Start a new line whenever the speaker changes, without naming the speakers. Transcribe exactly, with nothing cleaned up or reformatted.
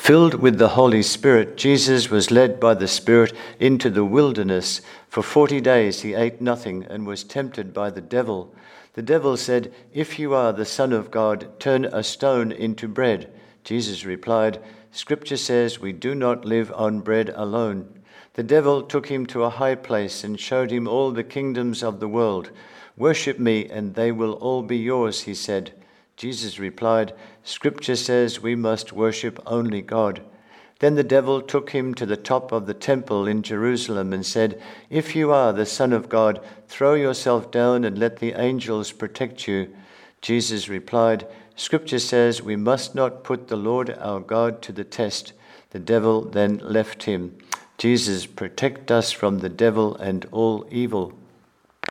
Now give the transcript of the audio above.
Filled with the Holy Spirit, Jesus was led by the Spirit into the wilderness. For forty days he ate nothing and was tempted by the devil. The devil said, "If you are the Son of God, turn a stone into bread." Jesus replied, "Scripture says we do not live on bread alone." The devil took him to a high place and showed him all the kingdoms of the world. "Worship me, and they will all be yours," he said. Jesus replied, "Scripture says we must worship only God." Then the devil took him to the top of the temple in Jerusalem and said, "If you are the Son of God, throw yourself down and let the angels protect you." Jesus replied, "Scripture says we must not put the Lord our God to the test." The devil then left him. Jesus, protect us from the devil and all evil.